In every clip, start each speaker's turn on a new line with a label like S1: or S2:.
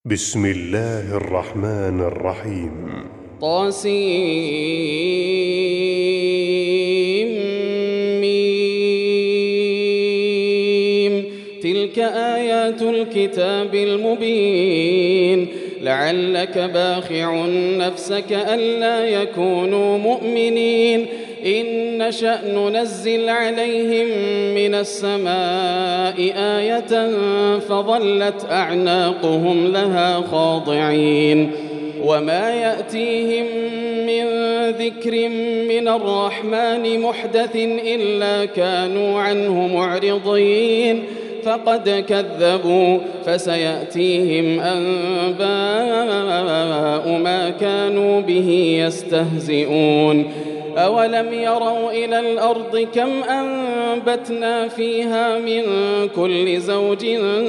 S1: بسم الله الرحمن الرحيم.
S2: طاسيم. تلك آيات الكتاب المبين. لعلك باخع نفسك ألا يكونوا مؤمنين. إن نشأ ننزل عليهم من السماء آية فظلت أعناقهم لها خاضعين. وما يأتيهم من ذكر من الرحمن محدث إلا كانوا عنه معرضين. فقد كذبوا فسيأتيهم أنباء ما كانوا به يستهزئون. أولم يروا إلى الأرض كم أنبتنا فيها من كل زوج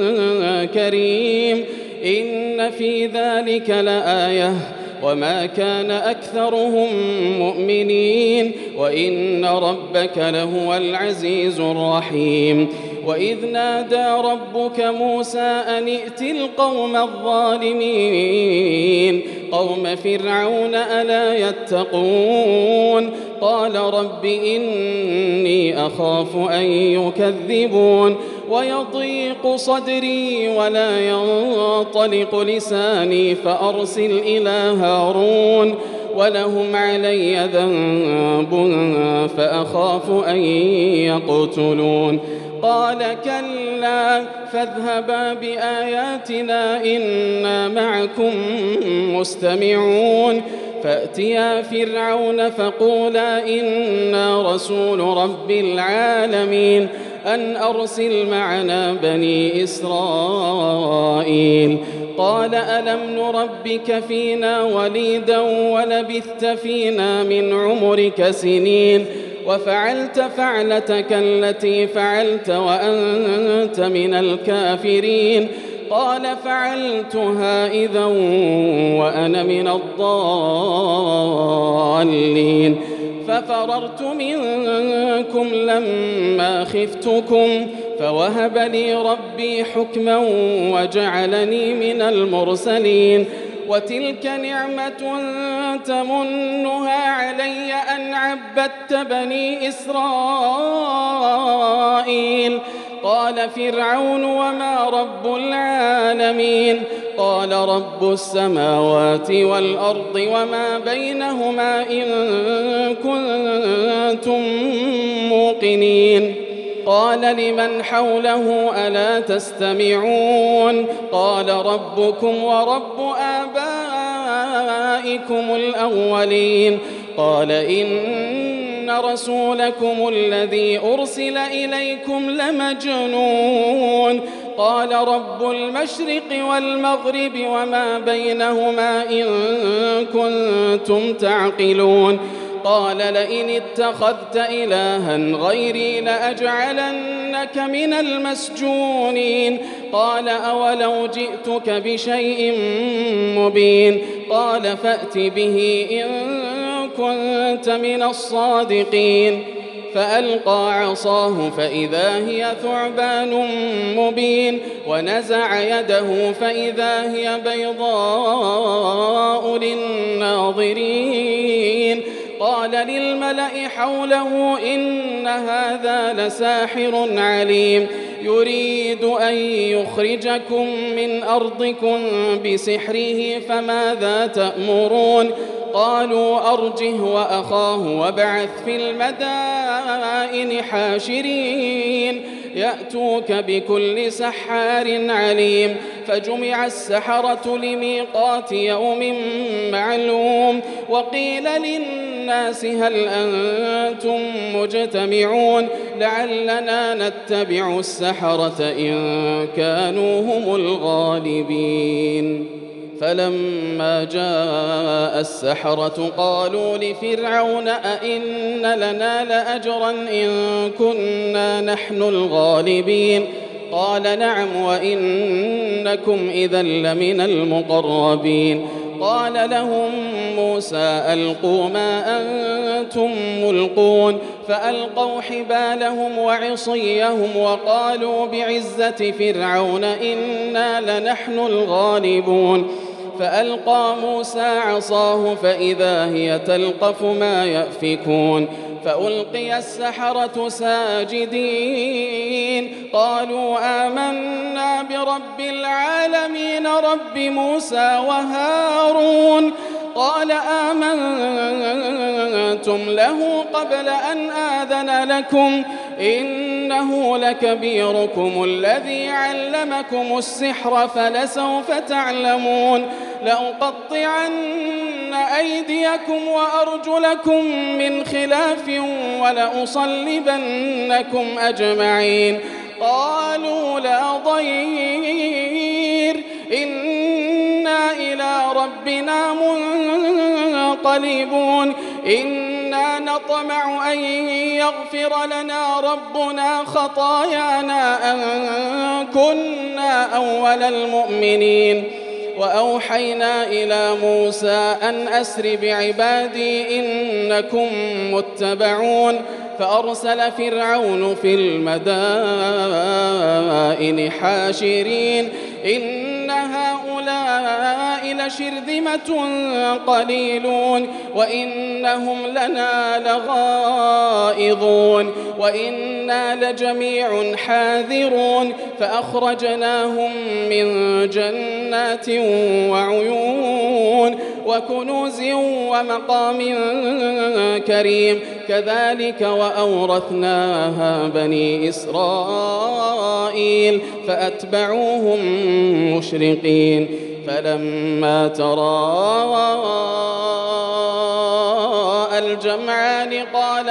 S2: كريم إن في ذلك لآية وما كان أكثرهم مؤمنين وإن ربك لهو العزيز الرحيم. وإذ نادى ربك موسى أن ائت القوم الظالمين قوم فرعون ألا يتقون قال رب إني أخاف أن يكذبون ويضيق صدري ولا ينطلق لساني فأرسل إلى هارون ولهم علي ذنب فأخاف أن يقتلون قال كلا فاذهبا بآياتنا إنا معكم مستمعون. فأتيا فرعون فقولا إنا رسول رب العالمين أن أرسل معنا بني إسرائيل. قال ألم نربك فينا وليدا ولبثت فينا من عمرك سنين وفعلت فعلتك التي فعلت وأنت من الكافرين. قال فعلتها إذا وأنا من الضالين ففررت منكم لما خفتكم فوهب لي ربي حكما وجعلني من المرسلين. وتلك نعمة تمنها علي أن عبدت بني إسرائيل. قال فرعون وما رب العالمين قال رب السماوات والأرض وما بينهما إن كنتم موقنين. قال لمن حوله ألا تستمعون قال ربكم ورب آبائكم الأولين. قال إن رسولكم الذي أرسل إليكم لمجنون. قال رب المشرق والمغرب وما بينهما إن كنتم تعقلون. قال لئن اتخذت إلها غيري لأجعلنك من المسجونين. قال أولو جئتك بشيء مبين. قال فأت به إن كنت من الصادقين. فألقى عصاه فإذا هي ثعبان مبين ونزع يده فإذا هي بيضاء للناظرين. قال للملأ حوله إن هذا لساحر عليم يريد أن يخرجكم من أرضكم بسحره فماذا تأمرون. قالوا أرجه وأخاه وابعث في المدائن حاشرين يأتوك بكل سحار عليم. فجمع السحرة لميقات يوم معلوم. وقيل للناس هل أنتم مجتمعون لعلنا نتبع السحرة إن كانوا هم الغالبين. فلما جاء السحرة قالوا لفرعون أئن لنا لأجرا إن كنا نحن الغالبين. قال نعم وإنكم إذا لمن المقربين. قال لهم موسى ألقوا ما أنتم ملقون فألقوا حبالهم وعصيهم وقالوا بعزة فرعون إنا لنحن الغالبون فألقى موسى عصاه فإذا هي تلقف ما يأفكون فألقي السحرة ساجدين قالوا آمنا برب العالمين رب موسى وهارون قال آمنتم له قبل أن آذن لكم إنه لكبيركم الذي علمكم السحر فلسوف تعلمون لأقطعن أيديكم وأرجلكم من خلاف ولأصلبنكم أجمعين قالوا لا ضير إنا إلى ربنا منقلبون إنا نطمع أن يغفر لنا ربنا خطايانا أن كنا أول المؤمنين وأوحينا إلى موسى أن أسر بعبادي إنكم متبعون فأرسل فرعون في المدائن حاشرين إن هؤلاء لشرذمة قليلون وإنهم لنا لغائظون وإنا لجميع حاذرون فأخرجناهم من جنات وعيون وكنوز ومقام كريم كذلك وأورثناها بني إسرائيل فأتبعوهم مشرقين فلما تراءى الجمعان قال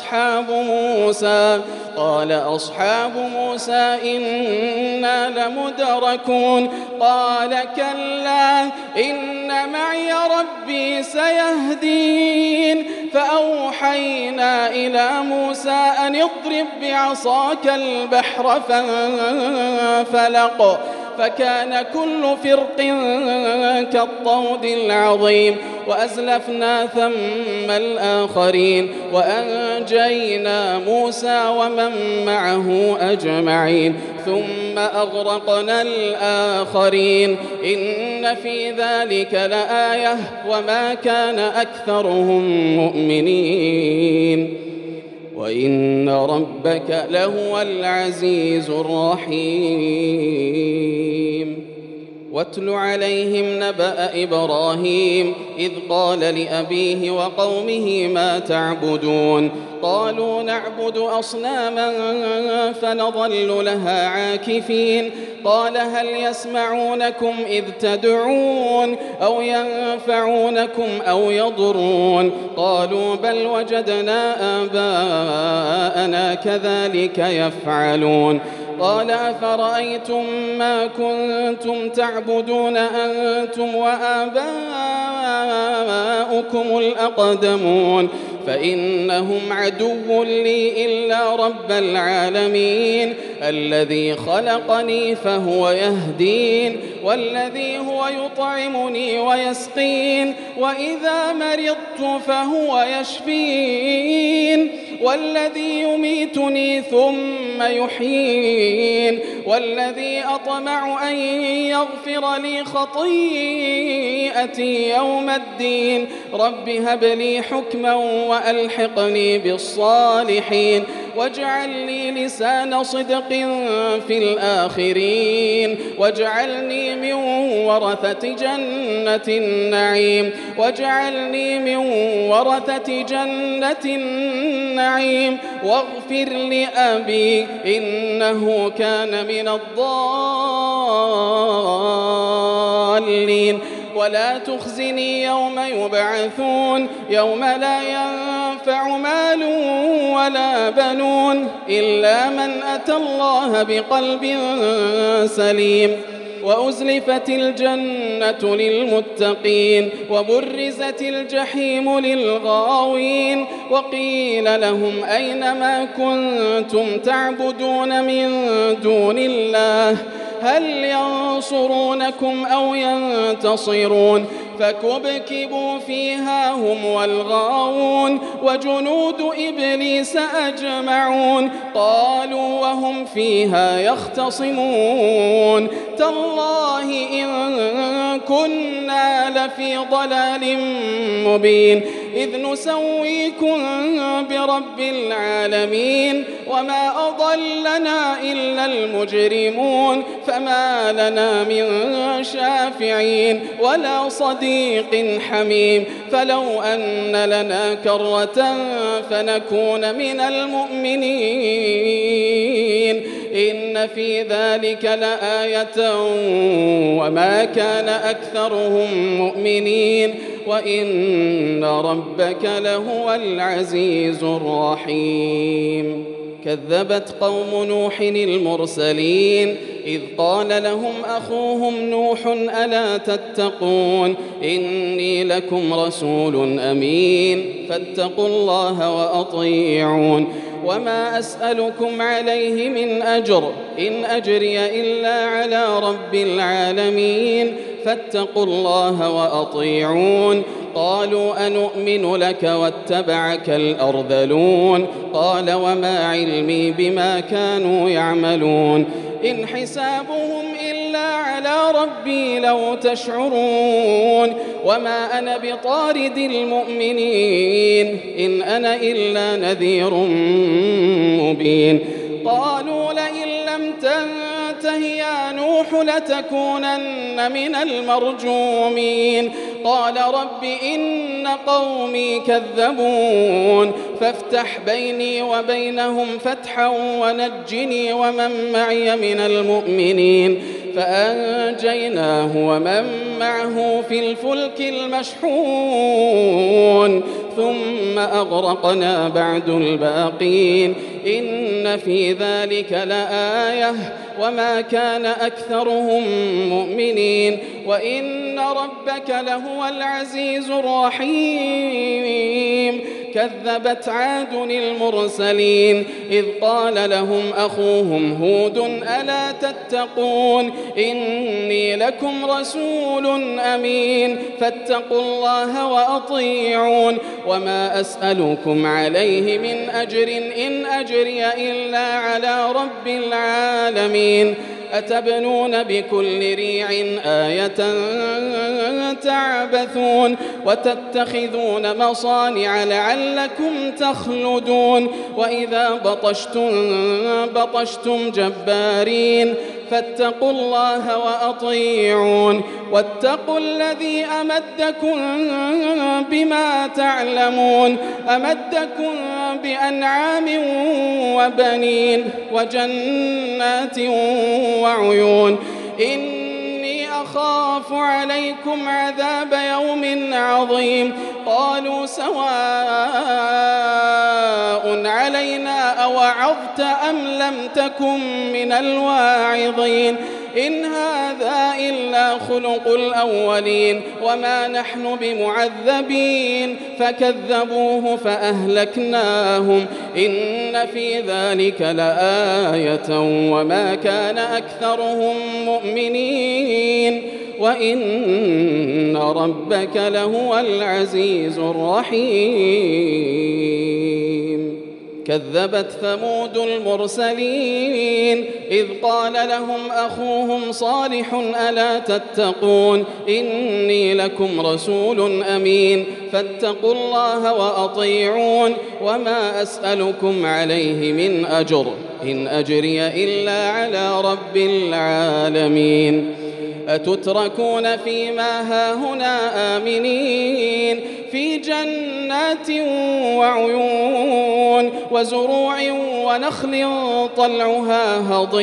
S2: أصحاب موسى إنا لمدركون قال كلا إن معي ربي سيهدين فأوحينا إلى موسى أن اضرب بعصاك البحر فانفلق فكان كل فرق كالطود العظيم وأزلفنا ثم الآخرين وأنجينا موسى ومن معه أجمعين ثم أغرقنا الآخرين إن في ذلك لآية وما كان أكثرهم مؤمنين وإن ربك لهو العزيز الرحيم واتل عليهم نبأ إبراهيم إذ قال لأبيه وقومه ما تعبدون قالوا نعبد أصناما فنظل لها عاكفين قال هل يسمعونكم إذ تدعون أو ينفعونكم أو يضرون قالوا بل وجدنا آباءنا كذلك يفعلون قال أفرأيتم ما كنتم تعبدون أنتم وآباؤكم الأقدمون فإنهم عدو لي إلا رب العالمين الذي خلقني فهو يهدين والذي هو يطعمني ويسقين وإذا مرضت فهو يشفين والذي يميتني ثم يحيين والذي أطمع أن يغفر لي خطيئتي يوم الدين رب هب لي حكما وألحقني بالصالحين واجعل لي لسان صدق في الآخرين واجعلني من ورثة جنة النعيم واغفر لأبي إنه كان من الضالين ولا تخزني يوم يبعثون يوم لا ينفع مال ولا بنون إلا من أتى الله بقلب سليم وأزلفت الجنة للمتقين وبرزت الجحيم للغاوين وقيل لهم أين ما كنتم تعبدون من دون الله هل ينصرونكم أو ينتصرون فكبكبوا فيها هم والغاوون وجنود إبليس أجمعون قالوا وهم فيها يختصمون تالله إن كنا لفي ضلال مبين إذ نسويكم برب العالمين وما أضلنا إلا المجرمون فما لنا من شافعين ولا صديق حميم فلو أن لنا كرة فنكون من المؤمنين إن في ذلك لآية وما كان أكثرهم مؤمنين وإن ربك لهو العزيز الرحيم كذبت قوم نوح المرسلين إذ قال لهم أخوهم نوح ألا تتقون إني لكم رسول أمين فاتقوا الله وأطيعون وما أسألكم عليه من أجر إن أجري إلا على رب العالمين فاتقوا الله وأطيعون قالوا أنؤمن لك واتبعك الأرذلون قال وما علمي بما كانوا يعملون إن حسابهم إلا على ربي لو تشعرون وما أنا بطارد المؤمنين إن أنا إلا نذير مبين قالوا لئن لم تنته يا نوح لتكونن من المرجومين قال رب إن قومي كذبون فافتح بيني وبينهم فتحا ونجني ومن معي من المؤمنين فأنجيناه ومن معه في الفلك المشحون ثم أغرقنا بعد الباقين إن في ذلك لآية وما كان أكثرهم مؤمنين وإن ربك لهو العزيز الرحيم كذبت عاد المرسلين إذ قال لهم أخوهم هود ألا تتقون إني لكم رسول أمين فاتقوا الله وأطيعون وما أسألكم عليه من أجر إن أجري إلا على رب العالمين أتبنون بكل ريع آية تعبثون وتتخذون مصانع لعلكم تخلدون وإذا بطشتم جبارين فاتقوا الله وأطيعون واتقوا الذي أمدكم بما تعلمون أمدكم بأنعام وبنين وجنات وعيون إني أخاف عليكم عذاب يوم عظيم قالوا سواء علينا أوعظت أم لم تكن من الواعظين إن هذا إلا خلق الأولين وما نحن بمعذبين فكذبوه فأهلكناهم إن في ذلك لآية وما كان أكثرهم مؤمنين وإن ربك لهو العزيز الرحيم كذبت ثمود المرسلين إذ قال لهم أخوهم صالح ألا تتقون إني لكم رسول أمين فاتقوا الله وأطيعون وما أسألكم عليه من أجر إن أجري إلا على رب العالمين أتتركون فيما هاهنا آمنين في جنات وعيون وزروع ونخل طلعها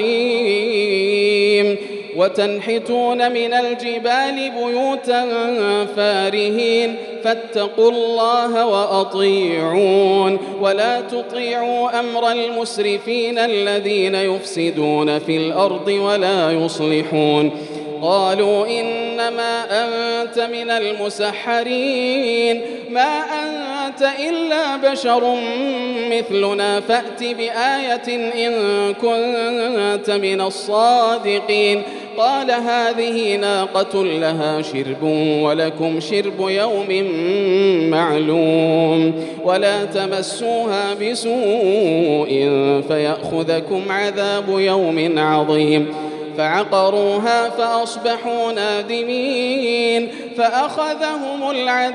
S2: هضيم وتنحتون من الجبال بيوتا فارهين فاتقوا الله وأطيعون ولا تطيعوا أمر المسرفين الذين يفسدون في الأرض ولا يصلحون قالوا إنما أنت من المسحرين ما أنت إلا بشر مثلنا فأت بآية إن كنت من الصادقين قال هذه ناقة لها شرب ولكم شرب يوم معلوم ولا تمسوها بسوء فيأخذكم عذاب يوم عظيم فعقروها فأصبحوا نادمين فأخذهم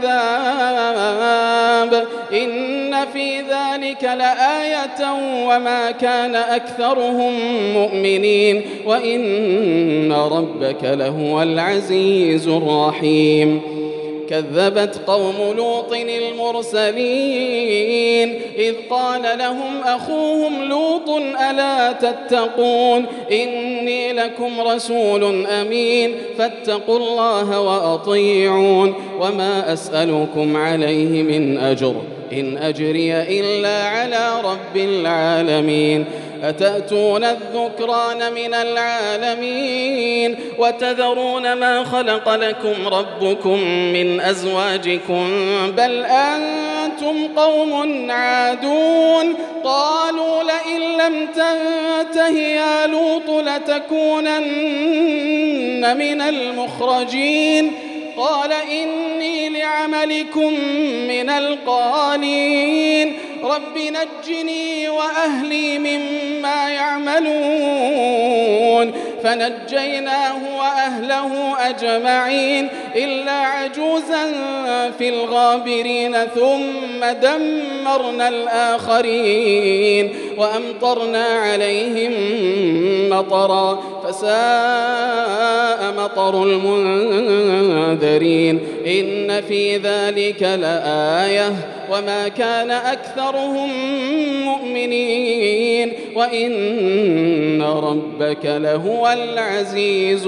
S2: العذاب إن في ذلك لآية وما كان أكثرهم مؤمنين وإن ربك لهو العزيز الرحيم كذبت قوم لوط المرسلين إذ قال لهم أخوهم لوط ألا تتقون إني لكم رسول أمين فاتقوا الله وأطيعون وما أسألكم عليه من أجر إن أجري إلا على رب العالمين أتأتون الذكران من العالمين وتذرون ما خلق لكم ربكم من أزواجكم بل أنتم قوم عادون قالوا لئن لم تنته يا لوط لتكونن من المخرجين قال إني لعملكم من القالين رب نجني وأهلي مما يعملون فنجيناه وأهله أجمعين إلا عجوزا في الغابرين ثم دمرنا الآخرين وأمطرنا عليهم مطرا فساء مطر المنذرين إن في ذلك لآية وما كان أكثرهم مؤمنين وإن ربك لهو العزيز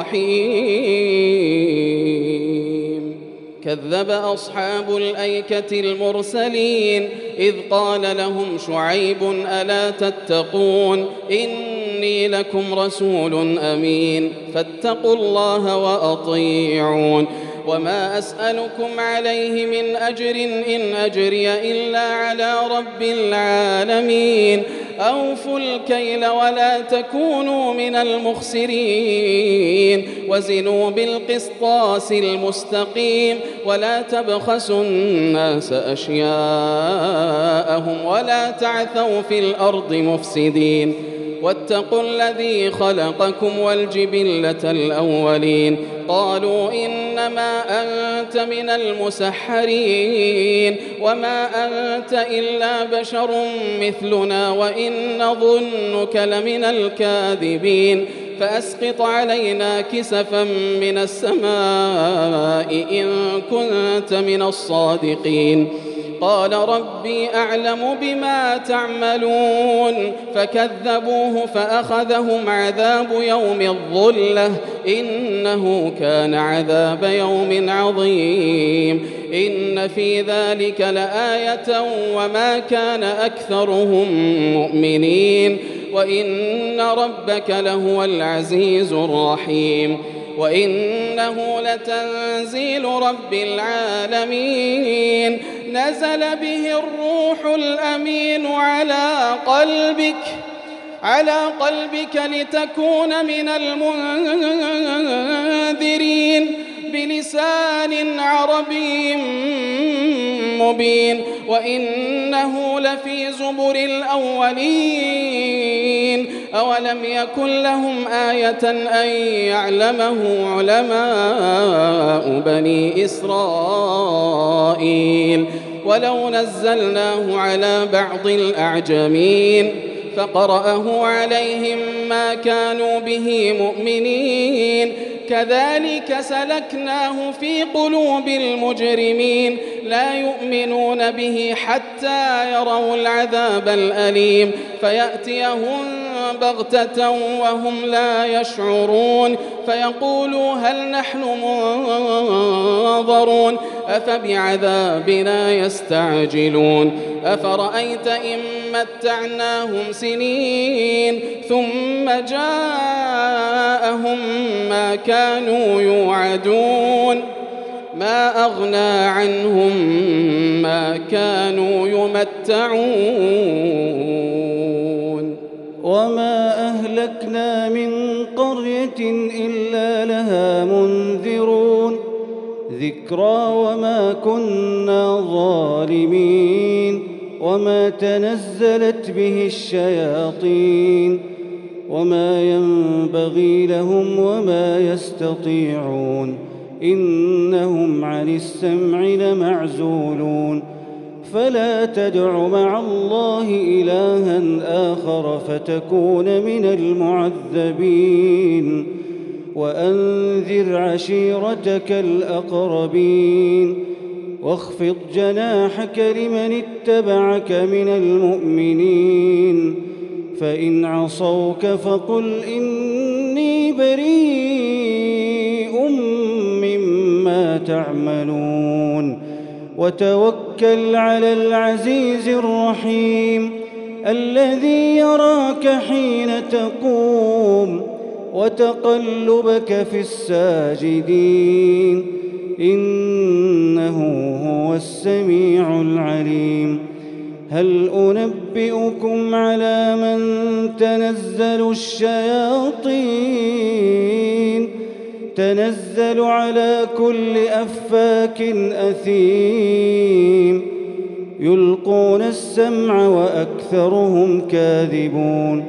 S2: الرحيم كذب أصحاب الأيكة المرسلين إذ قال لهم شعيب ألا تتقون إني لكم رسول أمين فاتقوا الله وأطيعون وما أسألكم عليه من أجر إن أجري إلا على رب العالمين أوفوا الكيل ولا تكونوا من المخسرين وزنوا بالقسطاس المستقيم ولا تبخسوا الناس أشياءهم ولا تعثوا في الأرض مفسدين واتقوا الذي خلقكم والجبلة الأولين قالوا إنما أنت من المسحرين وما أنت إلا بشر مثلنا وإن نظنك لمن الكاذبين فأسقط علينا كسفا من السماء إن كنت من الصادقين قال ربي أعلم بما تعملون فكذبوه فأخذهم عذاب يوم الظلة إنه كان عذاب يوم عظيم إن في ذلك لآية وما كان أكثرهم مؤمنين وإن ربك لهو العزيز الرحيم وإنه لتنزيل رب العالمين نزل به الروح الأمين على قلبك لتكون من المنذرين بلسان عربي مبين وإنه لفي زبر الأولين أولم يكن لهم آية أن يعلمه علماء بني إسرائيل ولو نزلناه على بعض الأعجمين فقرأه عليهم ما كانوا به مؤمنين كذلك سلكناه في قلوب المجرمين لا يؤمنون به حتى يروا العذاب الأليم فيأتيهم بغتة وهم لا يشعرون فيقولوا هل نحن منظرون أفبعذابنا يستعجلون أفرأيت إن متعناهم سنين ثم جاءهم ما كانوا يوعدون ما أغنى عنهم ما كانوا يمتعون
S3: وما أهلكنا من قرية إلا لها منذرون ذكرى وما كنا ظالمين وما تنزلت به الشياطين وما ينبغي لهم وما يستطيعون إنهم عن السمع لمعزولون فلا تدع مع الله إلها آخر فتكون من المعذبين وأنذر عشيرتك الأقربين واخفض جناحك لمن اتبعك من المؤمنين فإن عصوك فقل إني بريء مما تعملون وتوكل على العزيز الرحيم الذي يراك حين تقوم وتقلبك في الساجدين إنه هو السميع العليم هل أنبئكم على من تنزل الشياطين تنزل على كل أفاك أثيم يلقون السمع وأكثرهم كاذبون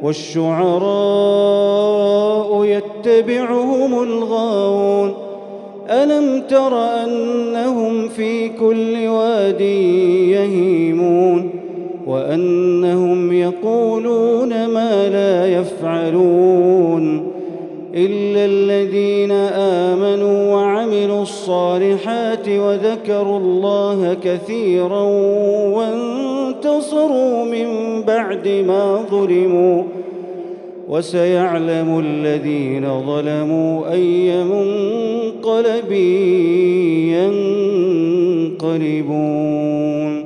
S3: والشعراء يتبعهم الغاوون ألم تر أنهم في كل واد يهيمون وأنهم يقولون ما لا يفعلون إلا الذين آمنوا وعملوا الصالحات وذكروا الله كثيرا وانتصروا من بعد ما ظلموا وسيعلم الذين ظلموا أي منقلب ينقلبون